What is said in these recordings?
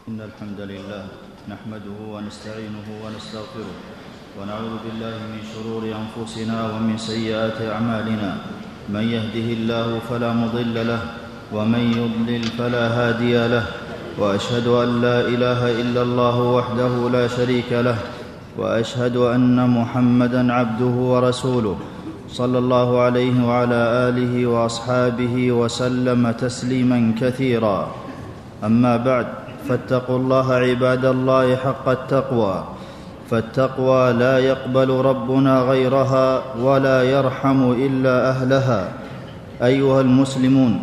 إن الحمد لله نحمده ونستعينه ونستغفره ونعوذ بالله من شرور أنفسنا ومن سيئات أعمالنا. من يهده الله فلا مضل له ومن يضلل فلا هادي له، وأشهد أن لا إله إلا الله وحده لا شريك له، وأشهد أن محمدًا عبده ورسوله صلى الله عليه وعلى آله وأصحابه وسلم تسليمًا كثيرا. أما بعد، فاتقوا الله عباد الله حق التقوى، فالتقوى لا يقبل ربنا غيرها ولا يرحم إلا أهلها. أيها المسلمون،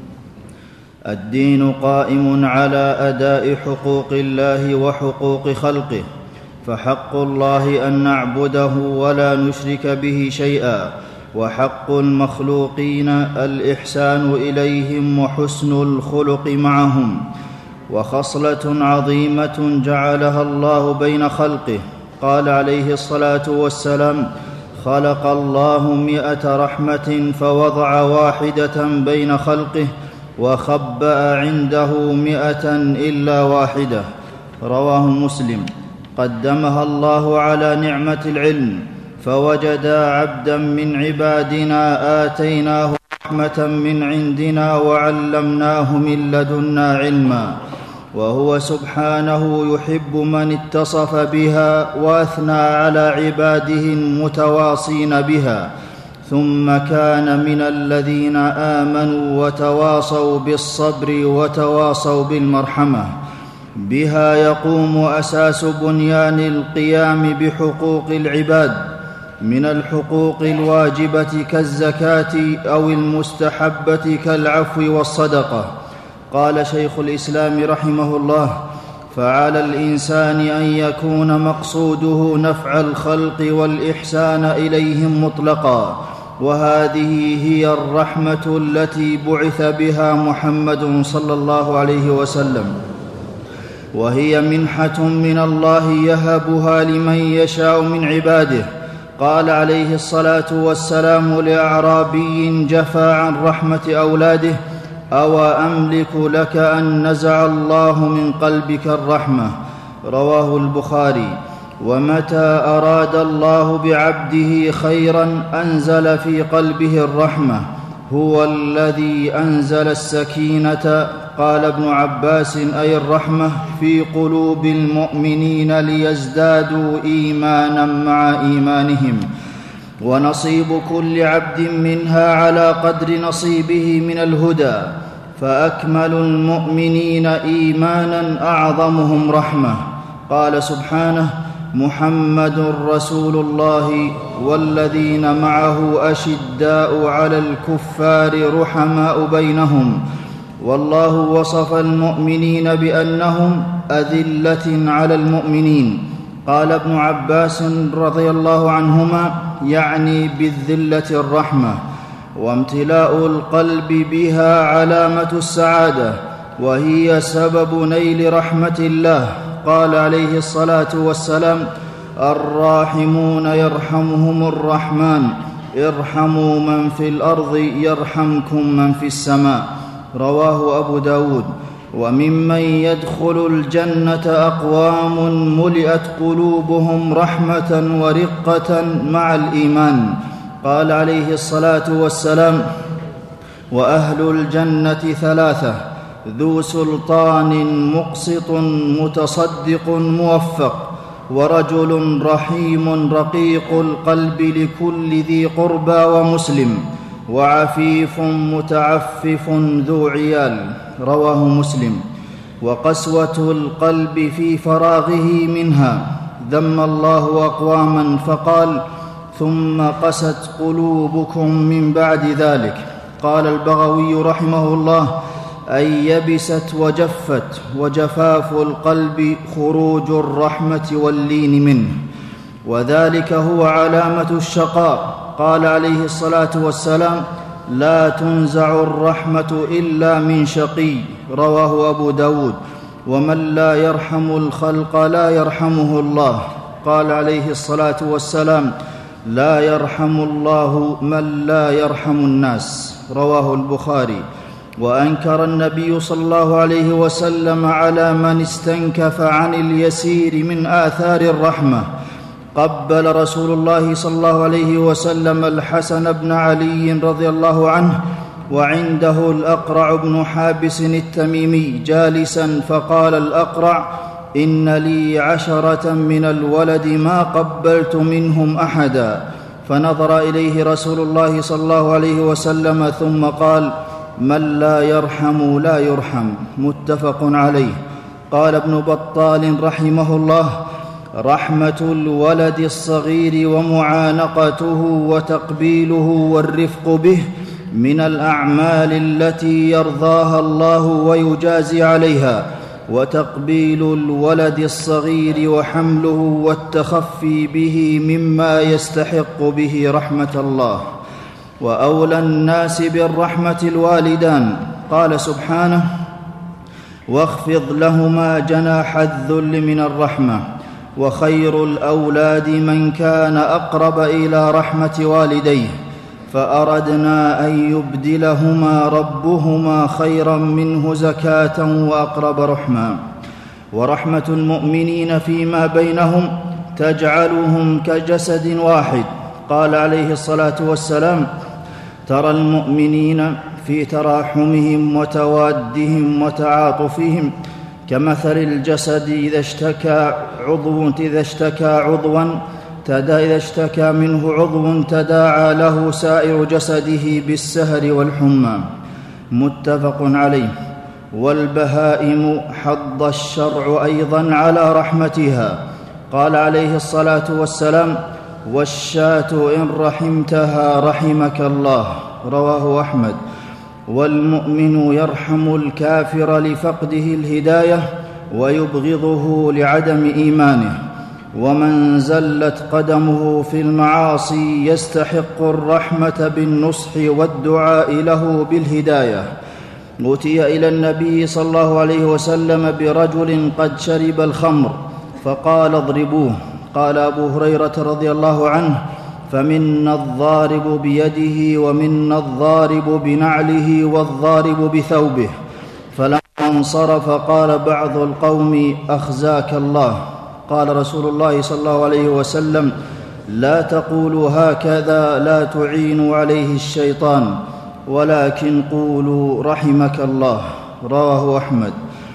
الدين قائم على أداء حقوق الله وحقوق خلقه، فحق الله أن نعبده ولا نشرك به شيئا، وحق المخلوقين الإحسان إليهم وحسن الخلق معهم. وخصلة عظيمة جعلها الله بين خلقه، قال عليه الصلاة والسلام: خلق الله 100 رحمة فوضع واحدة بين خلقه، وخبأ عنده 100 إلا واحدة. رواه مسلم. قدمها الله على نعمة العلم، فوجدا عبدا من عبادنا آتيناه رحمة من عندنا وعلمناه من لدنا علما، وهو سبحانه يحب من اتصف بها وأثنى على عباده المتواصين بها. ثم كان من الذين آمنوا وتواصوا بالصبر وتواصوا بالمرحمة. بها يقوم أساس بنيان القيام بحقوق العباد، من الحقوق الواجبة كالزكاة أو المستحبة كالعفو والصدقة. قال شيخ الإسلام رحمه الله: فعلى الإنسان أن يكون مقصوده نفع الخلق والإحسان إليهم مطلقا، وهذه هي الرحمة التي بعث بها محمد صلى الله عليه وسلم، وهي منحة من الله يهبها لمن يشاء من عباده. قال عليه الصلاة والسلام لأعرابي جفا عن رحمة أولاده: أو أملك لك أن نزع الله من قلبك الرحمة. رواه البخاري. ومتى أراد الله بعبده خيرا أنزل في قلبه الرحمة، هو الذي أنزل السكينة، قال ابن عباس، أي الرحمة، في قلوب المؤمنين ليزدادوا إيمانا مع إيمانهم. ونصيب كل عبد منها على قدر نصيبه من الهدى، فأكمل المؤمنين إيمانا أعظمهم رحمة. قال سبحانه: محمد رسول الله والذين معه أشداء على الكفار رحماء بينهم. والله وصف المؤمنين بأنهم أذلة على المؤمنين. قال ابن عباس رضي الله عنهما: يعني بالذلة الرحمة. وامتلاء القلب بها علامة السعادة، وهي سبب نيل رحمة الله. قال عليه الصلاة والسلام: الراحمون يرحمهم الرحمن، ارحموا من في الأرض يرحمكم من في السماء. رواه أبو داود. وممن يدخل الجنة أقوام ملئت قلوبهم رحمة ورقة مع الإيمان. قال عليه الصلاة والسلام: وأهل الجنة 3: ذو سلطان مقسط متصدق موفق، ورجل رحيم رقيق القلب لكل ذي قربى ومسلم، وعفيف متعفف ذو عيال. رواه مسلم. وقسوة القلب في فراغه منها. ذم الله أقواما فقال: ثم قست قلوبكم من بعد ذلك. قال البغوي رحمه الله: أي يبست وجفت، وجفاف القلب خروج الرحمة واللين منه، وذلك هو علامة الشقاء. قال عليه الصلاة والسلام: لا تنزع الرحمة إلا من شقي. رواه أبو داود. ومن لا يرحم الخلق لا يرحمه الله. قال عليه الصلاة والسلام: لا يرحم الله من لا يرحم الناس. رواه البخاري. وأنكر النبي صلى الله عليه وسلم على من استنكف عن اليسير من آثار الرحمة. قبل رسول الله صلى الله عليه وسلم الحسن بن علي رضي الله عنه وعنده الأقرع بن حابس التميمي جالسا، فقال الأقرع: إن لي 10 من الولد ما قبلت منهم أحدا. فنظر إليه رسول الله صلى الله عليه وسلم ثم قال: من لا يرحم لا يرحم. متفق عليه. قال ابن بطال رحمه الله: رحمة الولد الصغير ومعانقته وتقبيله والرفق به من الأعمال التي يرضاها الله ويجازي عليها، وتقبيل الولد الصغير وحمله والتخفي به مما يستحق به رحمة الله. وأولى الناس بالرحمة الوالدان. قال سبحانه: واخفض لهما جناح الذل من الرحمة. وخير الأولاد من كان أقرب إلى رحمة والديه، فأردنا أن يبدلهما ربهما خيرا منه زكاة وأقرب رحما. ورحمة المؤمنين فيما بينهم تجعلهم كجسد واحد. قال عليه الصلاة والسلام: ترى المؤمنين في تراحمهم وتوادهم وتعاطفهم كمثل الجسد إذا اشتكى منه عضو تداعى له سائر جسده بالسهر والحمى. متفق عليه. والبهائم حض الشرع أيضا على رحمتها. قال عليه الصلاة والسلام: والشاة إن رحمتها رحمك الله. رواه أحمد. والمؤمن يرحم الكافر لفقده الهداية ويبغضه لعدم إيمانه. ومن زلت قدمه في المعاصي يستحق الرحمة بالنصح والدعاء له بالهداية. أتي إلى النبي صلى الله عليه وسلم برجل قد شرب الخمر فقال: اضربوه. قال أبو هريرة رضي الله عنه: فمنا الضارب بيده ومنا الضارب بنعله والضارب بثوبه. فلما انصرف قال بعض القوم: أخزاك الله. قال رسول الله صلى الله عليه وسلم: لا تقولوا هكذا، لا تعينوا عليه الشيطان، ولكن قولوا رحمك الله. رواه أحمد.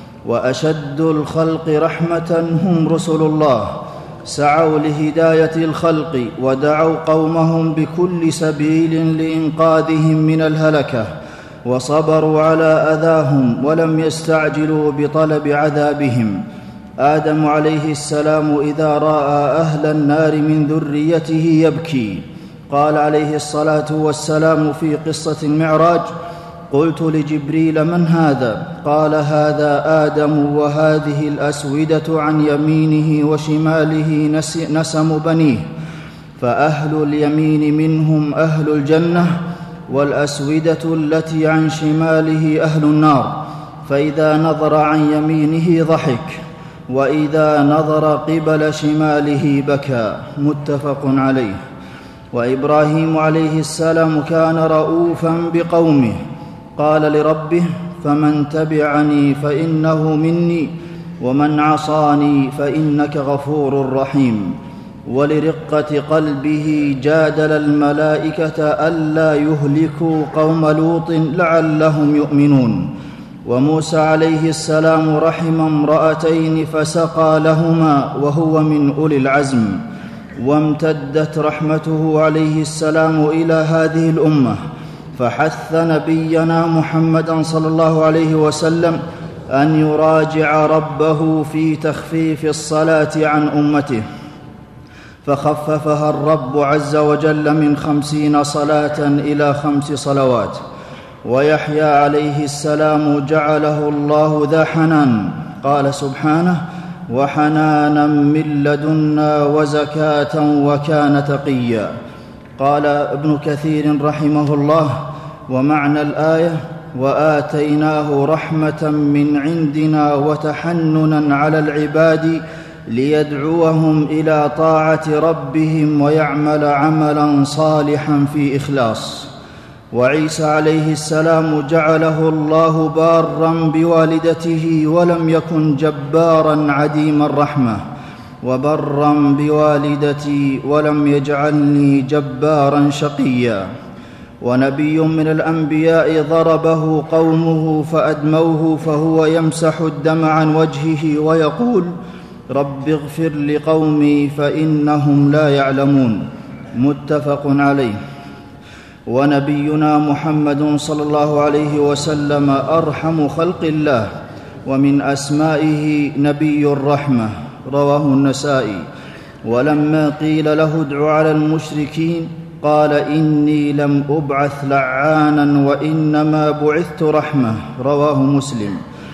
وأشد الخلق رحمة هم رسل الله، سعوا لهداية الخلق ودعوا قومهم بكل سبيل لإنقاذهم من الهلكة، وصبروا على أذاهم ولم يستعجلوا بطلب عذابهم. آدم عليه السلام إذا رأى أهل النار من ذريته يبكي. قال عليه الصلاة والسلام في قصة المعراج: قلت لجبريل: من هذا؟ قال: هذا آدم، وهذه الأسودة عن يمينه وشماله نسم بنيه، فأهل اليمين منهم أهل الجنة، والأسودة التي عن شماله أهل النار. فإذا نظر عن يمينه ضحك، وإذا نظر قبل شماله بكى. متفق عليه. وإبراهيم عليه السلام كان رؤوفا بقومه، قال لربه: فمن تبعني فإنه مني، ومن عصاني فإنك غفور رحيم. ولرقة قلبه جادل الملائكة ألا يهلكوا قوم لوط لعلهم يؤمنون. وموسى عليه السلام رحم امرأتين فسقى لهما وهو من أولي العزم. وامتدت رحمته عليه السلام إلى هذه الأمة، فحث نبينا محمدا صلى الله عليه وسلم أن يراجع ربه في تخفيف الصلاة عن أمته، فخففها الرب عز وجل من 50 صلاة إلى 5 صلوات. ويحيى عليه السلام جعله الله ذا حنان. قال سبحانه: وحنانا من لدنا وزكاة وكان تقيا. قال ابن كثير رحمه الله: ومعنى الآية: وآتيناه رحمة من عندنا وتحننا على العباد ليدعوهم إلى طاعة ربهم ويعمل عملا صالحا في إخلاص. وعيسى عليه السلام جعله الله بارا بوالدته ولم يكن جبارا عديم الرحمه، وبرا بوالدتي ولم يجعلني جبارا شقيا. ونبي من الانبياء ضربه قومه فادموه فهو يمسح الدم عن وجهه ويقول: رب اغفر لقومي فانهم لا يعلمون. متفق عليه. ونبينا محمد صلى الله عليه وسلم ارحم خلق الله، ومن اسمائه نبي الرحمه، رواه النسائي. ولما قيل له ادع على المشركين قال: اني لم ابعث لعانا وانما بعثت رحمه، رواه مسلم.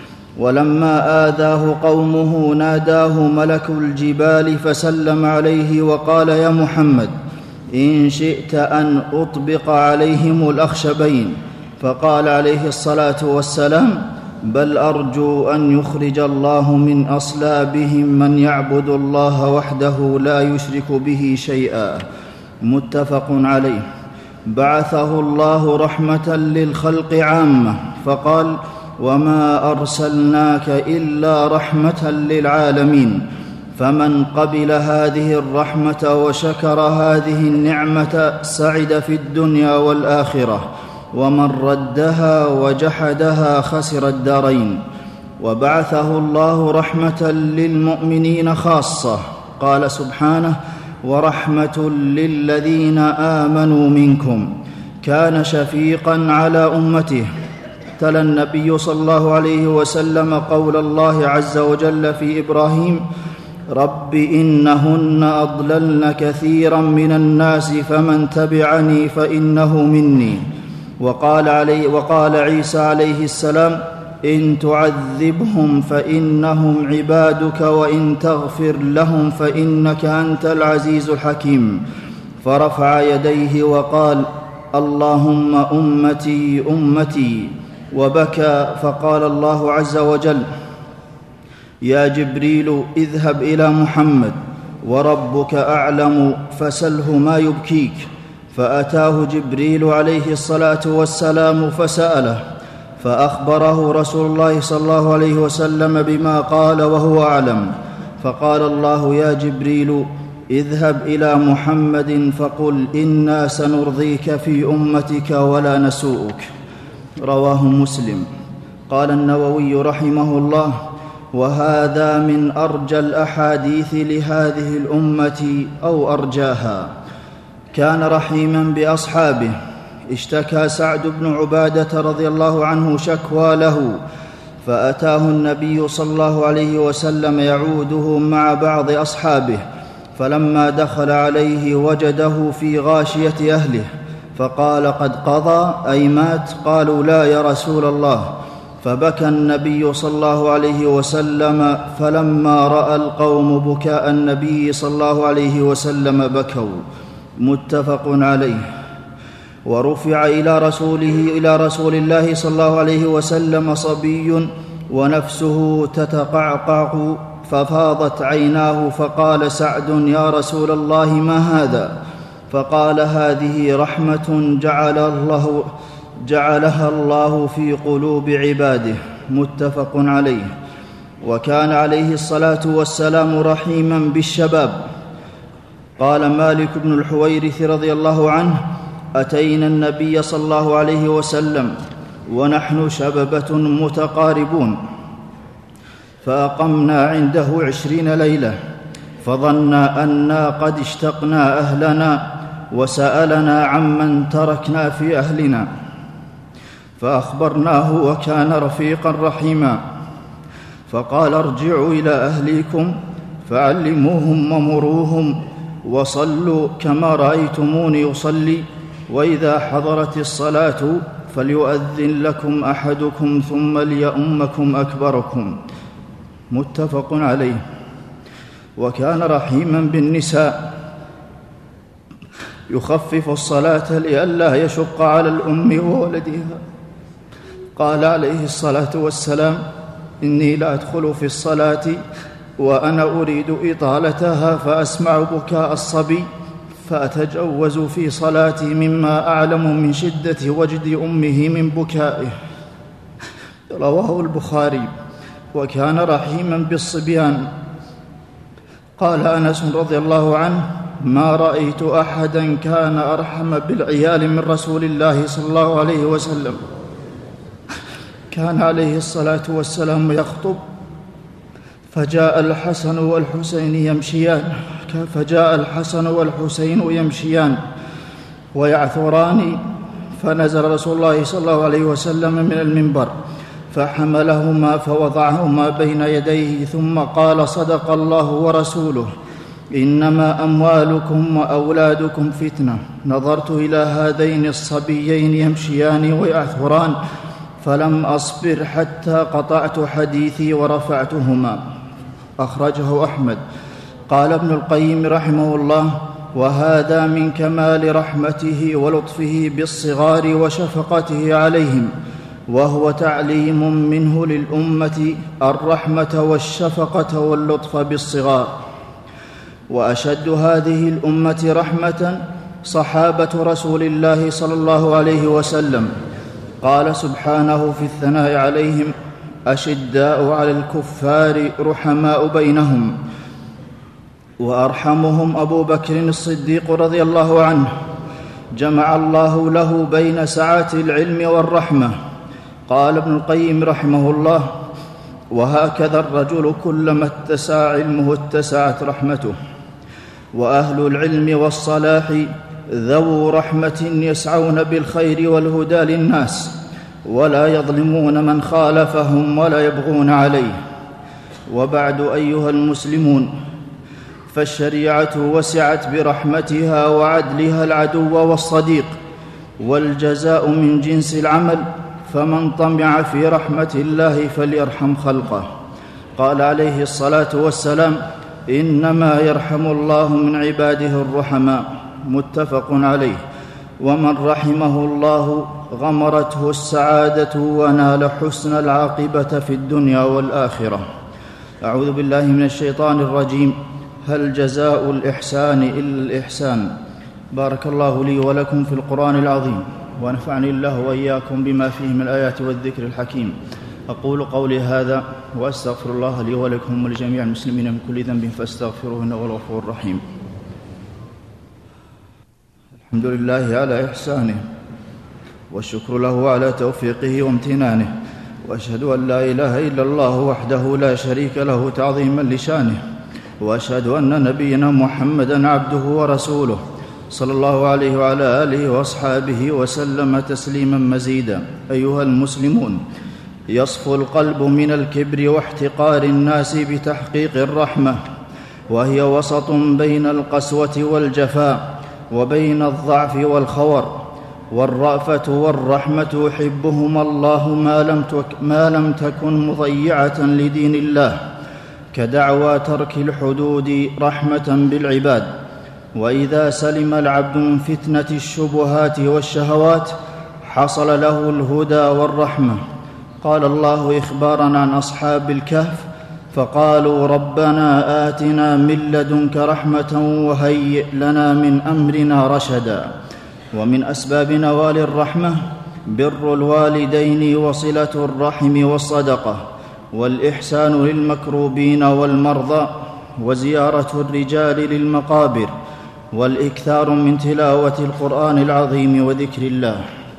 ولما آذاه قومه ناداه ملك الجبال فسلم عليه وقال: يا محمد، إن شئت أن أطبق عليهم الأخشبين. فقال عليه الصلاة والسلام: بل أرجو أن يخرج الله من أصلابهم من يعبد الله وحده لا يشرك به شيئا. متفق عليه. بعثه الله رحمة للخلق عامة، فقال: وما أرسلناك إلا رحمة للعالمين. فمن قبل هذه الرحمة وشكر هذه النعمة سعد في الدنيا والآخرة، ومن ردها وجحدها خسر الدارين. وبعثه الله رحمة للمؤمنين خاصة، قال سبحانه: ورحمة للذين آمنوا منكم. كان شفيقا على أمته. تلا النبي صلى الله عليه وسلم قول الله عز وجل في إبراهيم: رب إنهن أضللن كثيرا من الناس فمن تبعني فإنه مني. وقال عيسى عليه السلام: إن تعذبهم فإنهم عبادك وإن تغفر لهم فإنك أنت العزيز الحكيم. فرفع يديه وقال: اللهم أمتي أمتي، وبكى. فقال الله عز وجل: يا جبريل اذهب إلى محمد وربك أعلم فسله ما يبكيك. فأتاه جبريل عليه الصلاة والسلام فسأله، فأخبره رسول الله صلى الله عليه وسلم بما قال وهو أعلم. فقال الله: يا جبريل اذهب إلى محمد فقل إنا سنرضيك في أمتك ولا نسوءك. رواه مسلم. قال النووي رحمه الله: وهذا من أرجى الأحاديث لهذه الأمة أو أرجاها. كان رحيما بأصحابه. اشتكى سعد بن عبادة رضي الله عنه شكوى له، فأتاه النبي صلى الله عليه وسلم يعوده مع بعض أصحابه، فلما دخل عليه وجده في غاشية أهله، فقال: قد قضى أي مات؟ قالوا: لا يا رسول الله. فبكى النبي صلى الله عليه وسلم، فلما رأى القوم بكاء النبي صلى الله عليه وسلم بكوا. متفق عليه. ورفع إلى رسول الله صلى الله عليه وسلم صبي ونفسه تتقعقع، ففاضت عيناه، فقال سعد: يا رسول الله ما هذا؟ فقال: هذه رحمة جعلها الله في قلوب عباده. متفق عليه. وكان عليه الصلاة والسلام رحيما بالشباب. قال مالك بن الحويرث رضي الله عنه: أتينا النبي صلى الله عليه وسلم ونحن شببة متقاربون، فأقمنا عنده 20 ليلة، فظنا أنا قد اشتقنا أهلنا، وسألنا عمن تركنا في أهلنا، فأخبرناه وكان رفيقا رحيما، فقال: ارجعوا إلى أهليكم فعلموهم ومروهم وصلوا كما رأيتموني أصلي، وإذا حضرت الصلاة فليؤذن لكم أحدكم ثم ليؤمكم أكبركم. متفق عليه. وكان رحيما بالنساء، يخفف الصلاة لئلا يشق على الأم وولدها. قال عليه الصلاة والسلام: إني لأدخل في الصلاة وأنا أريد إطالتها فأسمع بكاء الصبي فأتجوز في صلاتي مما أعلم من شدة وجد أمه من بكائه. رواه البخاري. وكان رحيما بالصبيان. قال أنس رضي الله عنه: ما رأيت أحدا كان أرحم بالعيال من رسول الله صلى الله عليه وسلم. كان عليه الصلاة والسلام يخطب فجاء الحسن والحسين يمشيان ويعثران، فنزل رسول الله صلى الله عليه وسلم من المنبر فحملهما فوضعهما بين يديه، ثم قال: صدق الله ورسوله، إنما أموالكم وأولادكم فتنة. نظرت إلى هذين الصبيين يمشيان ويعثران فلم أصبر حتى قطعت حديثي ورفعتهما. أخرجه أحمد. قال ابن القيم رحمه الله: وهذا من كمال رحمته ولطفه بالصغار وشفقته عليهم، وهو تعليم منه للأمة الرحمة والشفقة واللطف بالصغار. وأشد هذه الأمة رحمة صحابة رسول الله صلى الله عليه وسلم. قال سبحانه في الثناء عليهم: أشداء على الكفار رحماء بينهم. وأرحمهم أبو بكر الصديق رضي الله عنه، جمع الله له بين سعة العلم والرحمة. قال ابن القيم رحمه الله: وهكذا الرجل كلما اتسع علمه اتسعت رحمته. وأهل العلم والصلاح ذو رحمة يسعون بالخير والهدى للناس، ولا يظلمون من خالفهم ولا يبغون عليه. وبعد أيها المسلمون، فالشريعة وسعت برحمتها وعدلها العدو والصديق، والجزاء من جنس العمل، فمن طمع في رحمة الله فليرحم خلقه. قال عليه الصلاة والسلام: إنما يرحم الله من عباده الرحماء. متفق عليه. ومن رحمه الله غمرته السعادة ونال حسن العاقبة في الدنيا والآخرة. أعوذ بالله من الشيطان الرجيم. هل جزاء الإحسان إلا الإحسان؟ بارك الله لي ولكم في القرآن العظيم، ونفعني الله وإياكم بما فيه من الآيات والذكر الحكيم. أقول قولي هذا وأستغفر الله لي ولكم ولجميع المسلمين من كل ذنب فاستغفروه إنه هو الغفور الرحيم. الحمد لله على إحسانه، والشكر له على توفيقه وامتنانه، وأشهد أن لا إله إلا الله وحده لا شريك له تعظيما لشانه، وأشهد أن نبينا محمدًا عبده ورسوله صلى الله عليه وعلى آله وأصحابه وسلم تسليما مزيدا. أيها المسلمون، يصفو القلب من الكبر واحتقار الناس بتحقيق الرحمة، وهي وسط بين القسوة والجفاء، وبين الضعف والخور. والرأفة والرحمة يحبهما الله ما لم تكن مضيعة لدين الله، كدعوى ترك الحدود رحمة بالعباد. وإذا سلم العبد من فتنة الشبهات والشهوات حصل له الهدى والرحمة. قال الله إخباراً عن أصحاب الكهف: فقالوا ربنا آتنا من لدنك رحمة وهيئ لنا من أمرنا رشدا. ومن أسباب نوال الرحمة بر الوالدين وصلة الرحم والصدقة، والإحسان للمكروبين والمرضى، وزيارة الرجال للمقابر، والإكثار من تلاوة القرآن العظيم وذكر الله.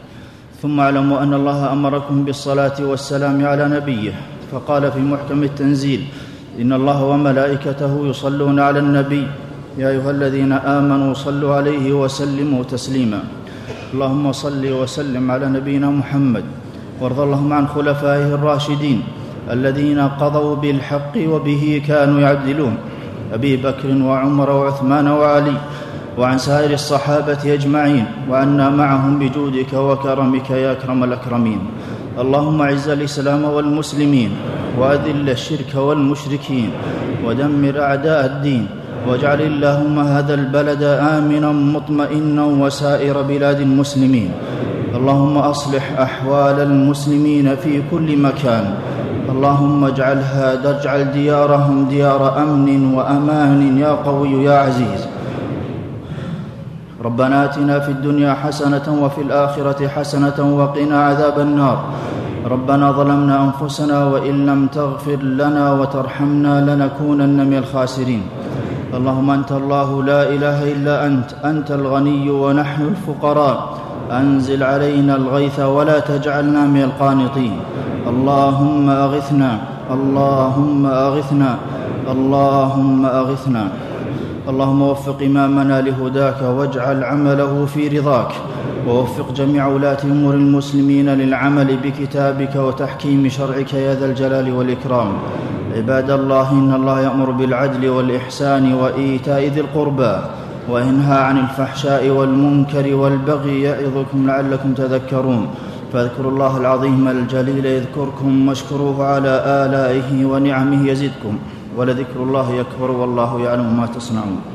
ثم اعلموا أن الله أمركم بالصلاة والسلام على نبيه، فقال في محكم التنزيل: إن الله وملائكته يصلون على النبي يا أيها الذين آمنوا صلوا عليه وسلموا تسليما. اللهم صل وسلم على نبينا محمد، وارض اللهم عن خلفائه الراشدين الذين قضوا بالحق وبه كانوا يعدلون، أبي بكر وعمر وعثمان وعلي، وعن سائر الصحابة أجمعين، وعنا معهم بجودك وكرمك يا أكرم الأكرمين. اللهم أعز الإسلام والمسلمين، وأذل الشرك والمشركين، ودمر أعداء الدين، واجعل اللهم هذا البلد آمنا مطمئنا وسائر بلاد المسلمين. اللهم أصلح أحوال المسلمين في كل مكان. اللهم اجعل ديارهم ديار أمن وأمان يا قوي يا عزيز. ربنا آتنا في الدنيا حسنة وفي الآخرة حسنة وقنا عذاب النار. ربنا ظلمنا أنفسنا وإن لم تغفر لنا وترحمنا لنكونن من الخاسرين. اللهم أنت الله لا إله إلا أنت الغني ونحن الفقراء، أنزل علينا الغيث ولا تجعلنا من القانطين. اللهم أغثنا، اللهم أغثنا، اللهم أغثنا. اللهم وفق إمامنا لهداك واجعل عمله في رضاك، ووفق جميع ولاة أمور المسلمين للعمل بكتابك وتحكيم شرعك يا ذا الجلال والإكرام. عباد الله، إن الله يأمر بالعدل والإحسان وإيتاء ذي القربى وينهى عن الفحشاء والمنكر والبغي يعظكم لعلكم تذكرون. فاذكروا الله العظيم الجليل يذكركم واشكروه على آلائه ونعمه يزدكم، ولذكر الله أكبر والله يعلم ما تصنعون.